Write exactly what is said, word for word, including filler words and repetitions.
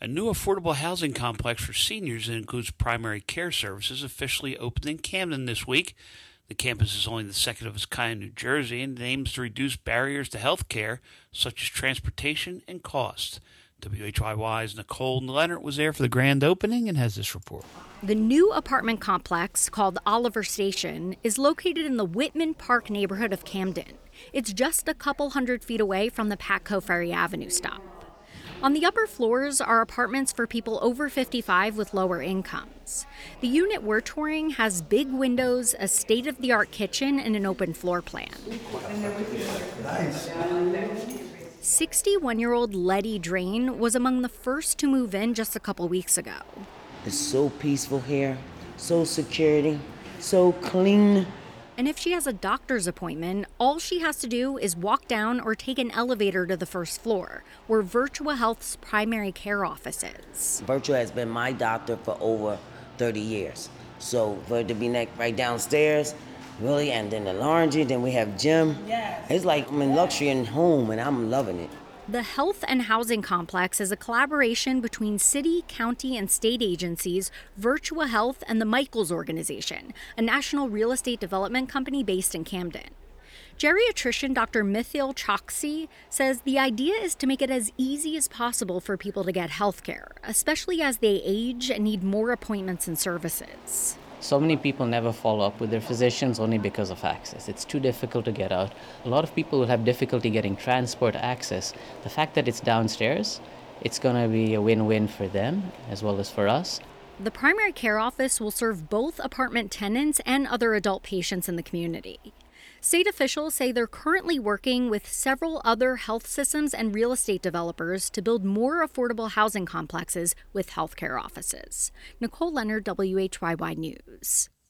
A new affordable housing complex for seniors that includes primary care services officially opened in Camden this week. The campus is only the second of its kind in New Jersey and aims to reduce barriers to health care, such as transportation and cost. W H Y Y's Nicole Leonard was there for the grand opening and has this report. The new apartment complex, called Oliver Station, is located in the Whitman Park neighborhood of Camden. It's just a couple hundred feet away from the Patco Ferry Avenue stop. On the upper floors are apartments for people over fifty-five with lower incomes. The unit we're touring has big windows, a state-of-the-art kitchen, and an open floor plan. sixty-one-year-old Letty Drain was among the first to move in just a couple weeks ago. It's so peaceful here, so security, so clean. And if she has a doctor's appointment, all she has to do is walk down or take an elevator to the first floor, where Virtua Health's primary care office is. Virtua has been my doctor for over thirty years. So for it to be next, right downstairs, really, and then the laundry, then we have gym. Yes. It's like I'm in luxury and home, and I'm loving it. The Health and Housing Complex is a collaboration between city, county, and state agencies, Virtua Health, and the Michaels Organization, a national real estate development company based in Camden. Geriatrician Doctor Mithil Choksi says the idea is to make it as easy as possible for people to get health care, especially as they age and need more appointments and services. So many people never follow up with their physicians only because of access. It's too difficult to get out. A lot of people will have difficulty getting transport access. The fact that it's downstairs, it's going to be a win-win for them as well as for us. The primary care office will serve both apartment tenants and other adult patients in the community. State officials say they're currently working with several other health systems and real estate developers to build more affordable housing complexes with healthcare offices. Nicole Leonard, W H Y Y News.